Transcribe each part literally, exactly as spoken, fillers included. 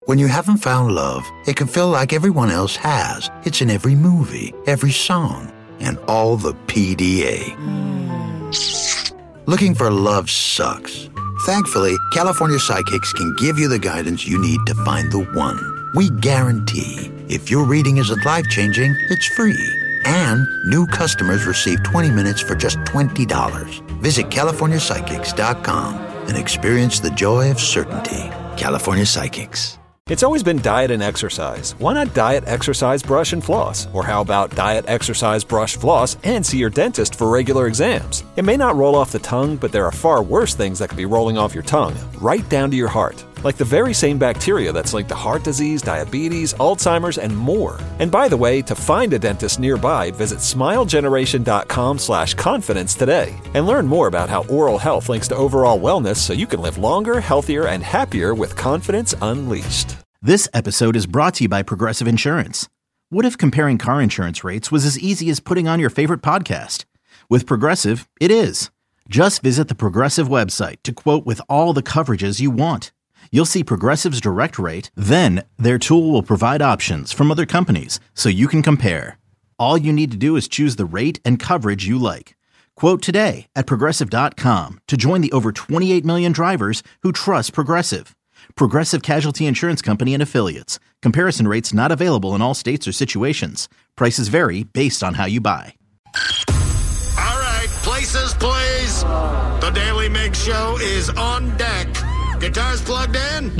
When you haven't found love, it can feel like everyone else has. It's in every movie, every song, and all the P D A. Mm. Looking for love sucks. Thankfully, California Psychics can give you the guidance you need to find the one. We guarantee if your reading isn't life-changing, it's free. And new customers receive twenty minutes for just twenty dollars. Visit California Psychics dot com and experience the joy of certainty. California Psychics. It's always been diet and exercise. Why not diet, exercise, brush, and floss? Or how about diet, exercise, brush, floss, and see your dentist for regular exams? It may not roll off the tongue, but there are far worse things that could be rolling off your tongue, right down to your heart. Like the very same bacteria that's linked to heart disease, diabetes, Alzheimer's, and more. And by the way, to find a dentist nearby, visit smilegeneration.com slash confidence today. And learn more about how oral health links to overall wellness so you can live longer, healthier, and happier with confidence unleashed. This episode is brought to you by Progressive Insurance. What if comparing car insurance rates was as easy as putting on your favorite podcast? With Progressive, it is. Just visit the Progressive website to quote with all the coverages you want. You'll see Progressive's direct rate, then their tool will provide options from other companies so you can compare. All you need to do is choose the rate and coverage you like. Quote today at Progressive dot com to join the over twenty-eight million drivers who trust Progressive. Progressive Casualty Insurance Company and Affiliates. Comparison rates not available in all states or situations. Prices vary based on how you buy. All right, places, please. The Daily Mix Show is on deck. Guitars plugged in.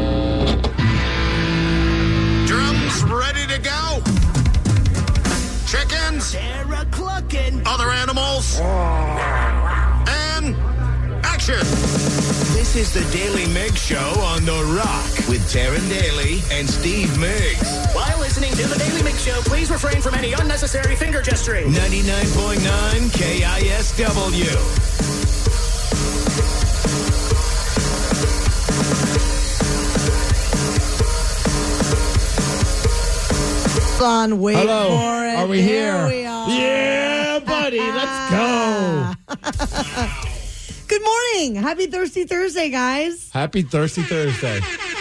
Drums ready to go. Chickens. Other animals. And action. This is the Daily Mix Show on The Rock with Taryn Daly and Steve Miggs. While listening to the Daily Mix Show, please refrain from any unnecessary finger gesturing. ninety-nine point nine K I S W. On, wait Hello. for it. Are we here? Here we are. Yeah, buddy. Let's go. Good morning. Happy Thirsty Thursday, guys. Happy Thirsty Thursday.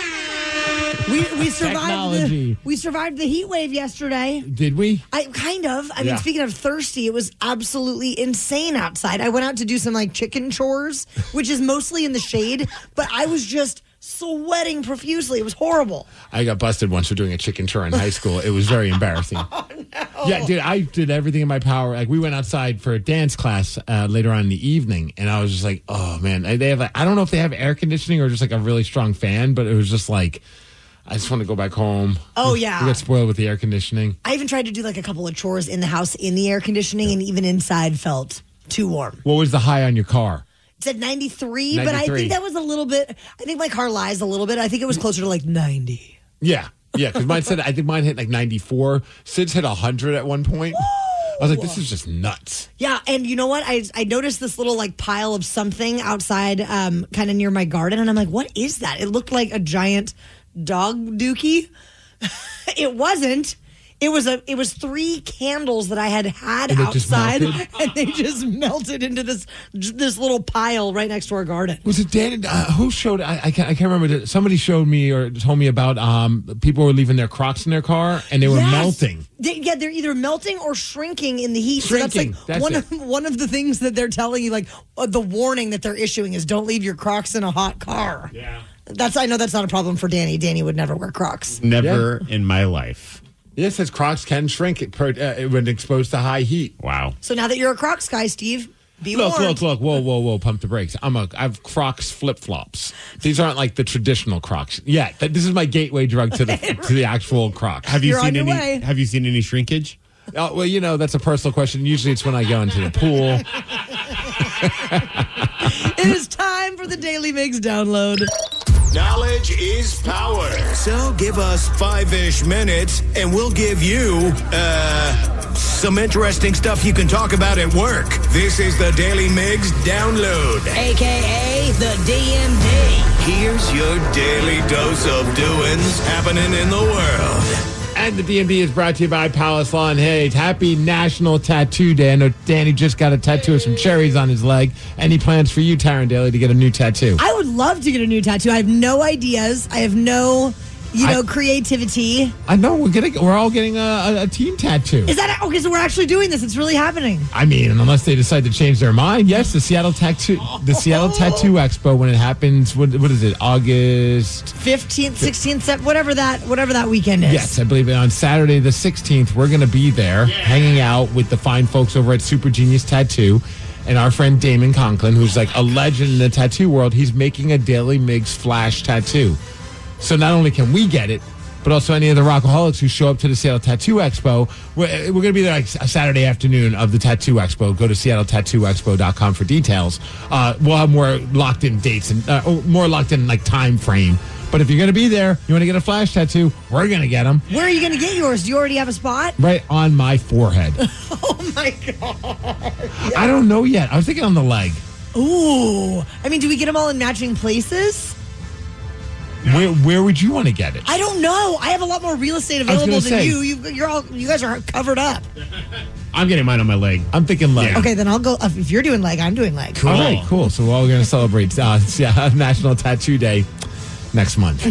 We we survived Technology. the we survived the heat wave yesterday. Did we? I kind of. I Yeah. mean, speaking of thirsty, it was absolutely insane outside. I went out to do some like chicken chores, which is mostly in the shade, but I was just sweating profusely. It was horrible. I got busted once for doing a chicken chore in high school. It was very embarrassing. Oh, no. Yeah, dude, I did everything in my power. Like, we went outside for a dance class uh, later on in the evening, and I was just like, oh, man. They have, like, I don't know if they have air conditioning or just like a really strong fan, but it was just like, I just want to go back home. Oh, yeah. We got spoiled with the air conditioning. I even tried to do like a couple of chores in the house in the air conditioning, and even inside felt too warm. What was the high on your car? It said ninety-three, but I ninety-three. think that was a little bit, I think my car lies a little bit. I think it was closer to like ninety. Yeah. Yeah, because mine said, I think mine hit like ninety-four. Sid's hit one hundred at one point. I was like, this is just nuts. Yeah, and you know what? I I noticed this little like pile of something outside, um, kind of near my garden, and I'm like, what is that? It looked like a giant dog dookie. It wasn't. It was a. It was three candles that I had had And it just outside, melted? and they just melted into this this little pile right next to our garden. Was it Dan? Uh, who showed? I, I can't. I can't remember. Somebody showed me or told me about. Um, people were leaving their Crocs in their car and they were Yes. melting. They, yeah, they're either melting or shrinking in the heat. Shrinking, So that's like that's one it. of one of the things that they're telling you, like uh, the warning that they're issuing is don't leave your Crocs in a hot car. Yeah. That's I know that's not a problem for Danny. Danny would never wear Crocs. Never in my life. Yeah, it says Crocs can shrink it per, uh, when exposed to high heat. Wow. So now that you're a Crocs guy, Steve, be Look, warned. look, look! Whoa, whoa, whoa! Pump the brakes! I'm a. I have Crocs flip flops. These aren't like the traditional Crocs. Yeah, th- this is my gateway drug to the to the actual Crocs. Have you You're on seen your any? way. Have you seen any shrinkage? Oh, well, you know that's a personal question. Usually, it's when I go into the pool. It is time for the Daily Mix download. Knowledge is power. So give us five-ish minutes, and we'll give you, uh, some interesting stuff you can talk about at work. This is the Daily Mix Download. A K A the D M D. Here's your daily dose of doings happening in the world. And the D M D is brought to you by Palace Lawn Hayes. Happy National Tattoo Day. I know Danny just got a tattoo of some cherries on his leg. Any plans for you, Taryn Daly, to get a new tattoo? I would love to get a new tattoo. I have no ideas. I have no You know, I- creativity. I know we're getting, we're all getting a, a, a team tattoo. Is that okay? So we're actually doing this. It's really happening. I mean, unless they decide to change their mind, yes. The Seattle Tattoo, the Seattle Tattoo Expo, when it happens, what what is it? August fifteenth, sixteenth, whatever that whatever that weekend is. Yes, I believe it. On Saturday the sixteenth, we're going to be there, yeah. hanging out with the fine folks over at Super Genius Tattoo, and our friend Damon Conklin, who's like a legend in the tattoo world. He's making a Daily Migs flash tattoo. So not only can we get it, but also any of the Rockaholics who show up to the Seattle Tattoo Expo. We're, we're going to be there like a Saturday afternoon of the Tattoo Expo. Go to seattle tattoo expo dot com for details. Uh, we'll have more locked in dates and uh, more locked in like time frame. But if you're going to be there, you want to get a flash tattoo, we're going to get them. Where are you going to get yours? Do you already have a spot? Right on my forehead. Oh, my God. Yeah. I don't know yet. I was thinking on the leg. Ooh. I mean, do we get them all in matching places? Where where would you want to get it? I don't know. I have a lot more real estate available than say, you. you. You're all you guys are covered up. I'm getting mine on my leg. I'm thinking leg. Yeah. Okay, then I'll go. If you're doing leg, I'm doing leg. Cool. All right, cool. So we're all going to celebrate uh, yeah, National Tattoo Day next month.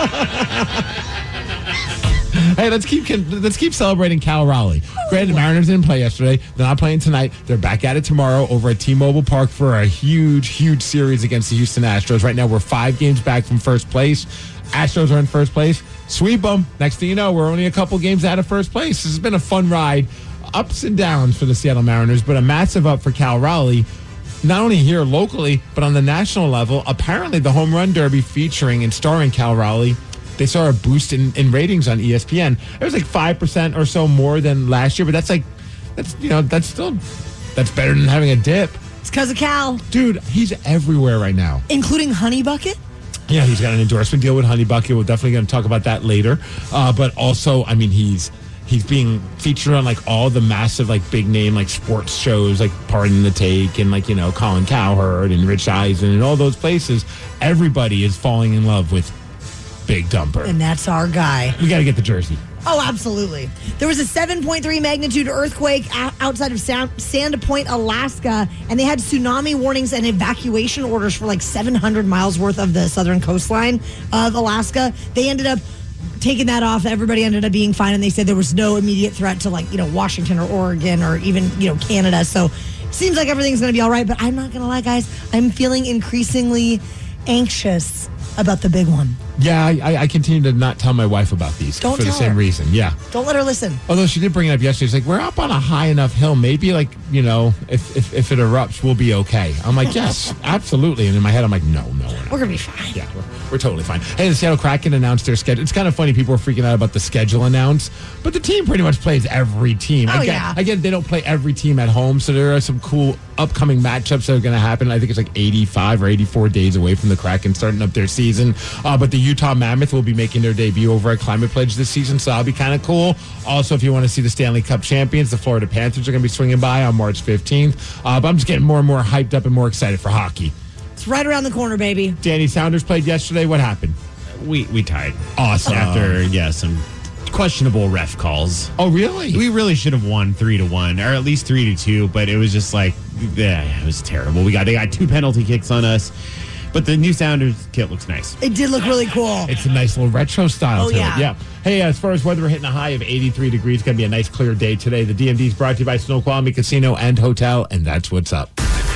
Hey, let's keep let's keep celebrating Cal Raleigh. Granted, Mariners didn't play yesterday. They're not playing tonight. They're back at it tomorrow over at T-Mobile Park for a huge, huge series against the Houston Astros. Right now, we're five games back from first place. Astros are in first place. Sweep them. Next thing you know, we're only a couple games out of first place. This has been a fun ride. Ups and downs for the Seattle Mariners, but a massive up for Cal Raleigh. Not only here locally, but on the national level. Apparently, the Home Run Derby featuring and starring Cal Raleigh, they saw a boost in, in ratings on E S P N. It was like five percent or so more than last year, but that's like, that's, you know, that's still, that's better than having a dip. It's because of Cal. Dude, he's everywhere right now. Including Honey Bucket? Yeah, he's got an endorsement deal with Honey Bucket. We're definitely going to talk about that later. Uh, but also, I mean, he's he's being featured on like all the massive, like big name, like sports shows, like Pardon the Take and like, you know, Colin Cowherd and Rich Eisen and all those places. Everybody is falling in love with Big Dumper. And that's our guy. We got to get the jersey. Oh, absolutely. There was a seven point three magnitude earthquake outside of Sand Point, Alaska, and they had tsunami warnings and evacuation orders for like seven hundred miles worth of the southern coastline of Alaska. They ended up taking that off. Everybody ended up being fine, and they said there was no immediate threat to like, you know, Washington or Oregon or even, you know, Canada. So it seems like everything's going to be all right, but I'm not going to lie, guys. I'm feeling increasingly anxious about the big one. Yeah, I, I continue to not tell my wife about these Don't for the tell same her. reason. Yeah. Don't let her listen. Although she did bring it up yesterday. She's like, we're up on a high enough hill. Maybe, like, you know, if if, if it erupts, we'll be okay. I'm like, yes, absolutely. And in my head, I'm like, no, no, we're not. We're going to be fine. Yeah, we're, we're totally fine. Hey, the Seattle Kraken announced their schedule. It's kind of funny. People are freaking out about the schedule announced, but the team pretty much plays every team. Oh, I get, yeah. I get they don't play every team at home, so there are some cool upcoming matchups that are going to happen. I think it's like eighty-five or eighty-four days away from the Kraken starting up their season. Uh, but the Utah Mammoth will be making their debut over at Climate Pledge this season, so that'll be kind of cool. Also, if you want to see the Stanley Cup champions, the Florida Panthers are going to be swinging by on March fifteenth. Uh, but I'm just getting more and more hyped up and more excited for hockey. It's right around the corner, baby. Danny Sounders played yesterday. What happened? We we tied. Awesome. After, yeah, some questionable ref calls. Oh, really? We really should have won three to one, or at least three to two. But it was just like, yeah, it was terrible. We got they got two penalty kicks on us, but the new Sounders kit looks nice. It did look really cool. It's a nice little retro style Oh, to yeah. it. Yeah. Hey, as far as weather, we're hitting a high of eighty-three degrees. It's going to be a nice clear day today. The D M D is brought to you by Snoqualmie Casino and Hotel, and that's what's up.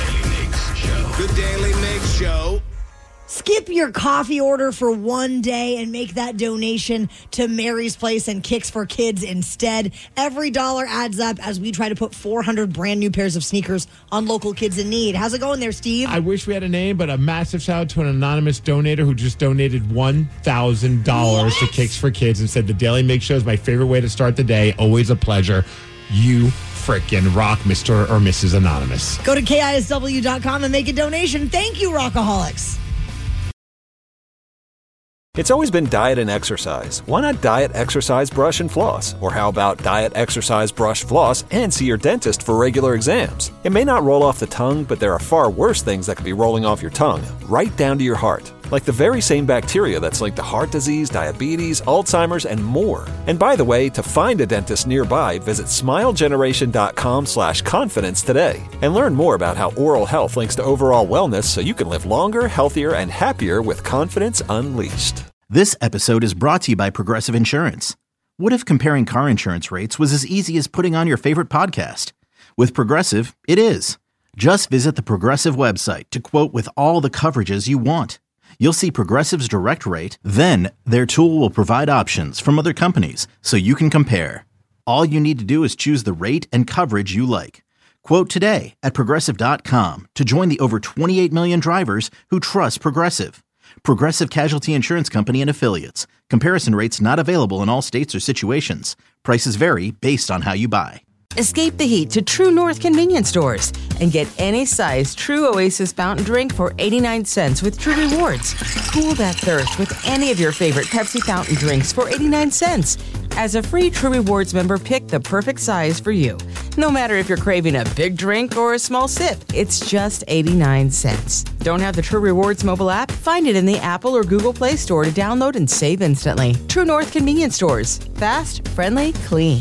The Daily Mix Show. Skip your coffee order for one day and make that donation to Mary's Place and Kicks for Kids instead. Every dollar adds up as we try to put four hundred brand new pairs of sneakers on local kids in need. How's it going there, Steve? I wish we had a name, but a massive shout out to an anonymous donator who just donated one thousand dollars to Kicks for Kids and said, the Daily Mix Show is my favorite way to start the day. Always a pleasure. You frickin' rock, Mister or Missus Anonymous. Go to K I S W dot com and make a donation. Thank you, Rockaholics. It's always been diet and exercise. Why not diet, exercise, brush, and floss? Or how about diet, exercise, brush, floss, and see your dentist for regular exams? It may not roll off the tongue, but there are far worse things that could be rolling off your tongue, right down to your heart. Like the very same bacteria that's linked to heart disease, diabetes, Alzheimer's, and more. And by the way, to find a dentist nearby, visit smilegeneration.com slash confidence today. And learn more about how oral health links to overall wellness so you can live longer, healthier, and happier with confidence unleashed. This episode is brought to you by Progressive Insurance. What if comparing car insurance rates was as easy as putting on your favorite podcast? With Progressive, it is. Just visit the Progressive website to quote with all the coverages you want. You'll see Progressive's direct rate, then their tool will provide options from other companies so you can compare. All you need to do is choose the rate and coverage you like. Quote today at progressive dot com to join the over twenty-eight million drivers who trust Progressive. Progressive Casualty Insurance Company and Affiliates. Comparison rates not available in all states or situations. Prices vary based on how you buy. Escape the heat to True North convenience stores and get any size True Oasis fountain drink for eighty-nine cents with True Rewards. Cool that thirst with any of your favorite Pepsi fountain drinks for eighty-nine cents. As a free True Rewards member, pick the perfect size for you. No matter if you're craving a big drink or a small sip, it's just eighty-nine cents. Don't have the True Rewards mobile app? Find it in the Apple or Google Play Store to download and save instantly. True North convenience stores. Fast, friendly, clean.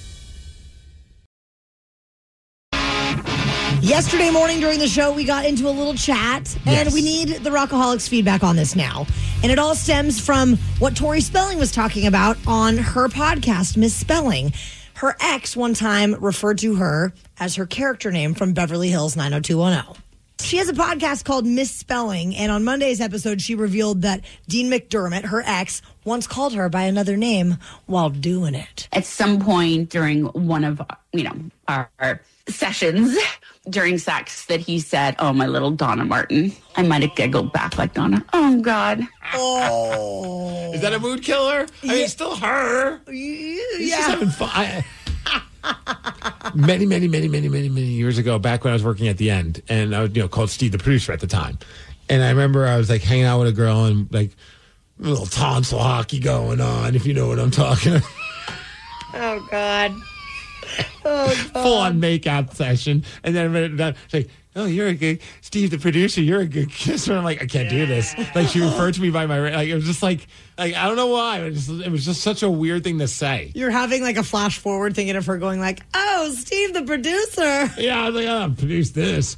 Yesterday morning during the show, we got into a little chat, and Yes. we need the Rockaholics feedback on this now. And it all stems from what Tori Spelling was talking about on her podcast, Miss Spelling. Her ex one time referred to her as her character name from Beverly Hills nine oh two one oh. She has a podcast called Miss Spelling, and on Monday's episode, she revealed that Dean McDermott, her ex, once called her by another name while doing it. At some point during one of, you know, our, our sessions during sex that he said, "Oh, my little Donna Martin." I might have giggled back like Donna. Oh, God. Oh. Is that a mood killer? I mean, it's still her. Yeah. He's just having fun. I, many, many, many, many, many, many years ago, back when I was working at the end, and I was, you know, called Steve the producer at the time. And I remember I was like hanging out with a girl and like a little tonsil hockey going on, if you know what I'm talking about. Oh, God. Oh, God. Full on makeout session. And then I done, she's like, "Oh, you're a good, Steve the producer, you're a good kisser." I'm like, I can't do this. Like, she referred to me by my, like, it was just like, like I don't know why. It was, just, it was just such a weird thing to say. You're having like a flash forward thinking of her going like, "Oh, Steve the producer." Yeah, I was like, "Oh, I produced this."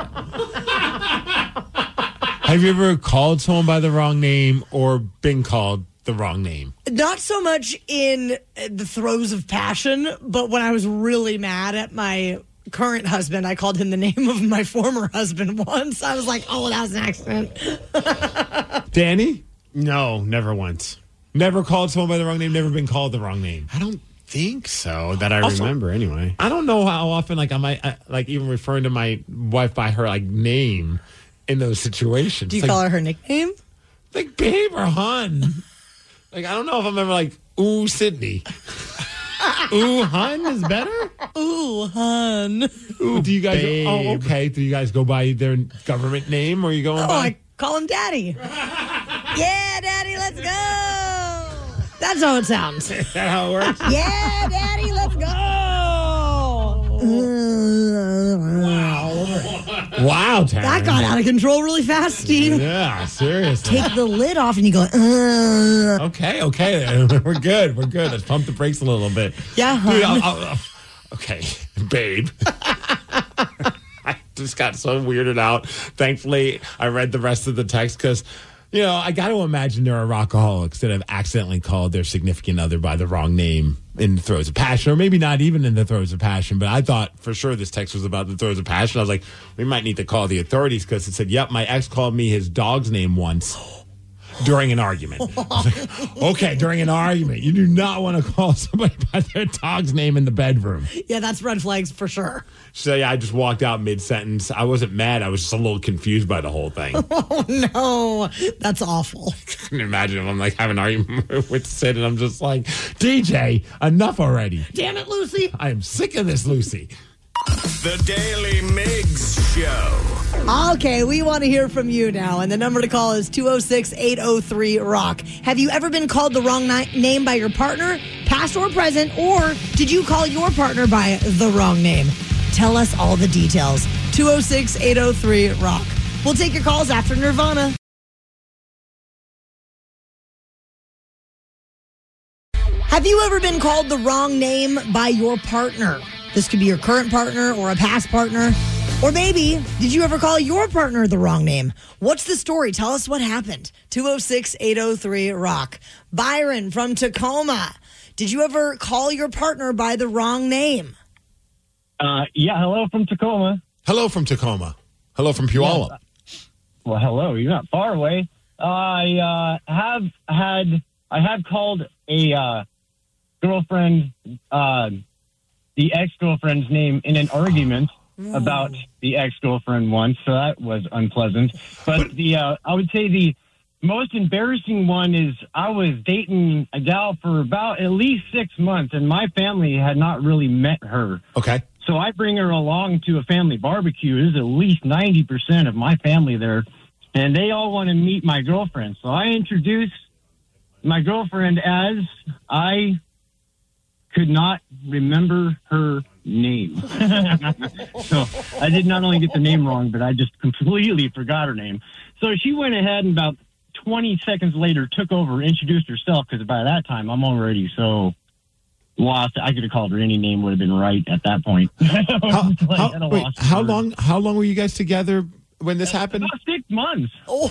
Have you ever called someone by the wrong name or been called the wrong name? Not so much in the throes of passion, but when I was really mad at my current husband, I called him the name of my former husband once. I was like, "Oh, that was an accident." Danny? No, never once. Never called someone by the wrong name, never been called the wrong name. I don't think so, that I Also- remember anyway. I don't know how often, like, I might, I, like, even referring to my wife by her, like, name in those situations. Do you like, call her her nickname? Like, babe or hun. Like, I don't know if I'm ever like, "Ooh, Sydney." Ooh, hun is better? Ooh, hun. Ooh, do you guys, babe. oh, okay. Do you guys go by their government name or are you going Oh, by? I call him Daddy. Yeah, Daddy, let's go. That's how it sounds. Is that how it works? Yeah, Daddy, let's go. Wow, Taryn. That got out of control really fast, Steve. Yeah, seriously. Take the lid off and you go, uh. Okay, okay. We're good. We're good. Let's pump the brakes a little bit. Yeah, Dude, hun. I'll, I'll, I'll- okay, babe. I just got so weirded out. Thankfully, I read the rest of the text because, you know, I got to imagine there are rockaholics that have accidentally called their significant other by the wrong name in the throes of passion, or maybe not even in the throes of passion. But I thought for sure this text was about the throes of passion. I was like, we might need to call the authorities because it said, "Yep, my ex called me his dog's name once." During an argument. I was like, okay, during an argument. You do not want to call somebody by their dog's name in the bedroom. Yeah, that's red flags for sure. So, yeah, I just walked out mid-sentence. I wasn't mad. I was just a little confused by the whole thing. Oh, no. That's awful. I can imagine if I'm, like, having an argument with Sid, and I'm just like, D J, enough already. Damn it, Lucy. I am sick of this, Lucy. The Daily Migs Show. Okay, we want to hear from you now, and the number to call is two oh six, eight oh three, ROCK. Have you ever been called the wrong ni- name by your partner, past or present, or did you call your partner by the wrong name? Tell us all the details. two oh six, eight oh three, ROCK. We'll take your calls after Nirvana. Have you ever been called the wrong name by your partner? This could be your current partner or a past partner. Or maybe, did you ever call your partner the wrong name? What's the story? Tell us what happened. two oh six, eight oh three, rock. Byron from Tacoma. Did you ever call your partner by the wrong name? Uh, yeah, hello from Tacoma. Hello from Tacoma. Hello from Puyallup. Yeah. Well, hello. You're not far away. I uh, have had, I have called a uh, girlfriend, uh, the ex-girlfriend's name in an argument about the ex-girlfriend once, so that was unpleasant. But the uh, I would say the most embarrassing one is I was dating a gal for about at least six months, and my family had not really met her. Okay. So I bring her along to a family barbecue. There's at least ninety percent of my family there, and they all want to meet my girlfriend. So I introduced my girlfriend as I could not remember her name. So I did not only get the name wrong, but I just completely forgot her name. So she went ahead and about twenty seconds later took over, introduced herself, because by that time I'm already so lost. I could have called her any name, would have been right at that point. How, like, how, wait, how long how long were you guys together when this happened? About six months. Oh,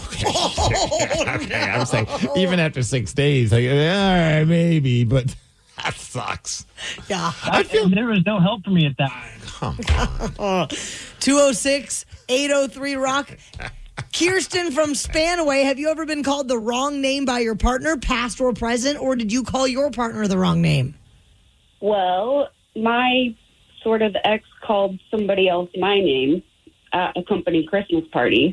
okay. I was saying, even after six days, like, all right, maybe, but that sucks. Yeah. I feel there was no help for me at that. Come on. two oh six, eight oh three, rock. Kirsten from Spanaway, have you ever been called the wrong name by your partner, past or present, or did you call your partner the wrong name? Well, my sort of ex called somebody else my name at a company Christmas party.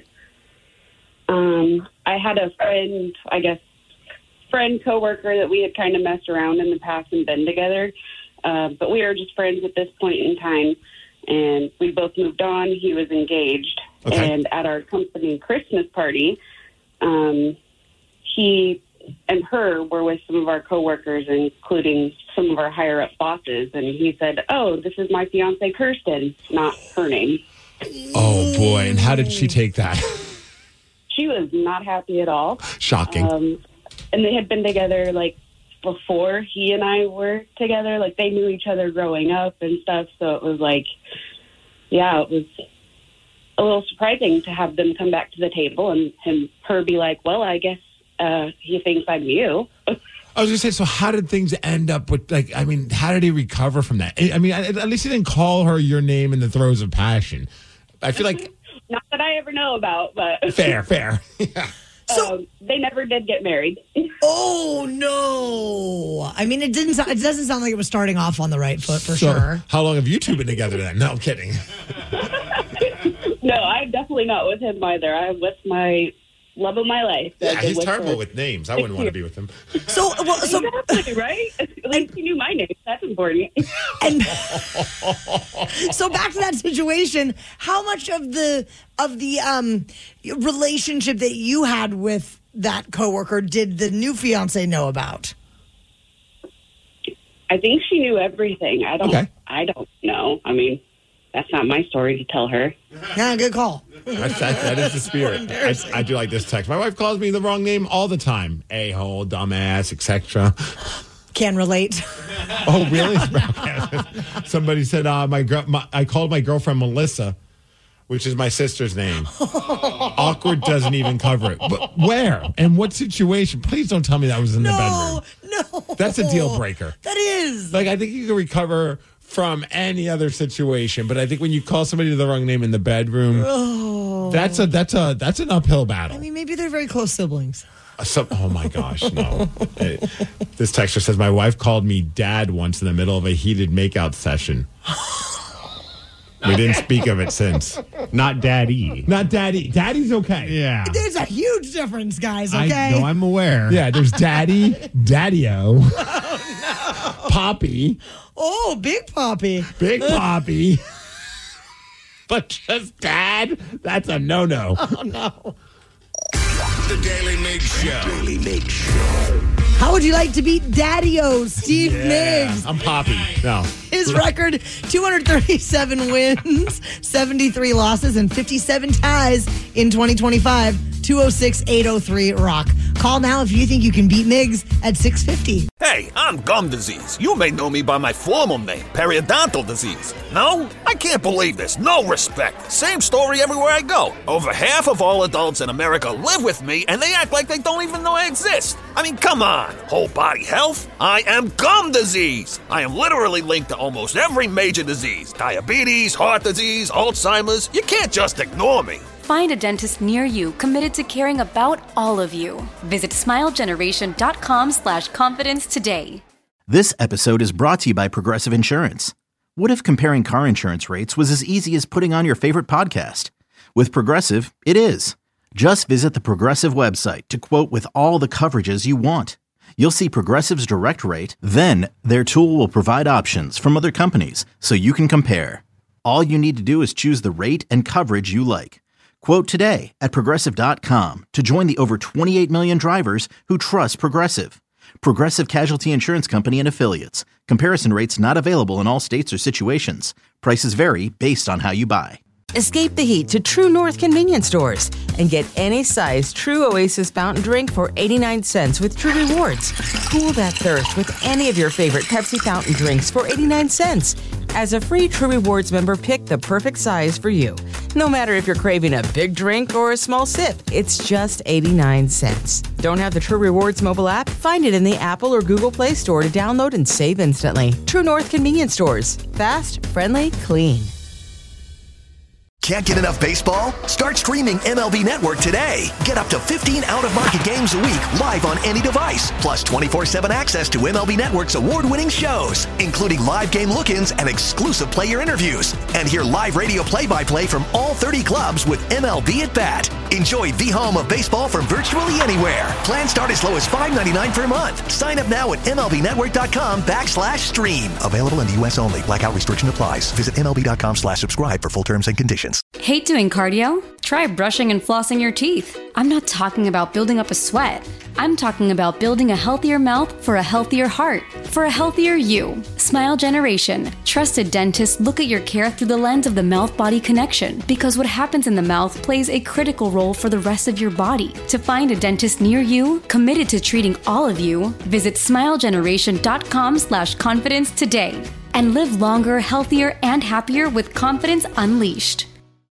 Um, I had a friend, I guess, friend coworker that we had kind of messed around in the past and been together, uh, but we were just friends at this point in time, and we both moved on. He was engaged, okay. And at our company Christmas party, um, he and her were with some of our coworkers, including some of our higher up bosses, and he said, "Oh, this is my fiance Kirsten," not her name. Oh boy! And how did she take that? She was not happy at all. Shocking. Um, and they had been together like before he and I were together. Like they knew each other growing up and stuff. So it was like, yeah, it was a little surprising to have them come back to the table and him, her be like, "Well, I guess uh, he thinks I'm you." I was going to say, so how did things end up with, like, I mean, how did he recover from that? I mean, at least he didn't call her your name in the throes of passion. I feel like... Not that I ever know about, but... Fair, fair. Yeah. So um, they never did get married. Oh, no. I mean, it didn't. It doesn't sound like it was starting off on the right foot, for so sure. How long have you two been together then? No, I'm kidding. No, I'm definitely not with him either. I'm with my... love of my life. Yeah, he's terrible her. with names. I wouldn't want to be with him. So, well, so exactly, right? At least you knew my name. That's important. And so back to that situation. How much of the of the um, relationship that you had with that coworker did the new fiance know about? I think she knew everything. I don't. Okay. I don't know. I mean, that's not my story to tell her. Yeah, good call. That's, that, that is the spirit. I, I do like this text. My wife calls me the wrong name all the time. A-hole, dumbass, et cetera. Can relate. Oh, really? Somebody said uh, my, girl, my I called my girlfriend Melissa, which is my sister's name. Awkward doesn't even cover it. But where? And what situation? Please don't tell me that was in no, the bedroom. No. That's a deal breaker. That is. Like, I think you can recover from any other situation, but I think when you call somebody the wrong name in the bedroom, oh. that's a that's a that's an uphill battle. I mean, maybe they're very close siblings. Uh, so, oh my gosh, no! It, this texter says my wife called me dad once in the middle of a heated makeout session. We didn't speak of it since. Not daddy. Not daddy. Daddy's okay. Yeah. There's a huge difference, guys, okay? I know, I'm aware. Yeah, there's daddy, daddy-o, oh, no. Poppy. Oh, Big Poppy. Big Poppy. But just dad? That's a no-no. Oh, no. The Daily Mix Show. Daily Mix Show. How would you like to beat Daddy-O, Steve yeah, Miggs? I'm Poppy. No. His record, two hundred thirty-seven wins, seventy-three losses, and fifty-seven ties in twenty twenty-five. two oh six, eight oh three, rock. Call Call now if you think you can beat Migs at six fifty. Hey, I'm gum disease. You may know me by my formal name, periodontal disease. No? I can't believe this. No respect. Same story everywhere I go. Over half of all adults in America live with me, and they act like they don't even know I exist. I mean, come on. Whole body health? I am gum disease. I am literally linked to almost every major disease. Diabetes, heart disease, Alzheimer's. You can't just ignore me. Find a dentist near you committed to caring about all of you. Visit smilegeneration.com slash confidence today. This episode is brought to you by Progressive Insurance. What if comparing car insurance rates was as easy as putting on your favorite podcast? With Progressive, it is. Just visit the Progressive website to quote with all the coverages you want. You'll see Progressive's direct rate, then their tool will provide options from other companies so you can compare. All you need to do is choose the rate and coverage you like. Quote today at Progressive dot com to join the over twenty-eight million drivers who trust Progressive. Progressive Casualty Insurance Company and Affiliates. Comparison rates not available in all states or situations. Prices vary based on how you buy. Escape the heat to True North convenience stores and get any size True Oasis fountain drink for eighty-nine cents with True Rewards. Cool that thirst with any of your favorite Pepsi fountain drinks for eighty-nine cents. As a free True Rewards member, pick the perfect size for you. No matter if you're craving a big drink or a small sip, it's just eighty-nine cents. Don't have the True Rewards mobile app? Find it in the Apple or Google Play Store to download and save instantly. True North convenience stores. Fast, friendly, clean. Can't get enough baseball? Start streaming M L B Network today. Get up to fifteen out-of-market games a week live on any device, plus twenty-four seven access to M L B Network's award-winning shows, including live game look-ins and exclusive player interviews. And hear live radio play-by-play from all thirty clubs with M L B at Bat. Enjoy the home of baseball from virtually anywhere. Plans start as low as five ninety-nine per month. Sign up now at MLBnetwork.com backslash stream. Available in the U S only. Blackout restriction applies. Visit MLB.com slash subscribe for full terms and conditions. Hate doing cardio? Try brushing and flossing your teeth. I'm not talking about building up a sweat. I'm talking about building a healthier mouth for a healthier heart, for a healthier you. Smile Generation. Trusted dentists look at your care through the lens of the mouth-body connection, because what happens in the mouth plays a critical role for the rest of your body. To find a dentist near you, committed to treating all of you, visit smilegeneration.com slash confidence today and live longer, healthier, and happier with confidence unleashed.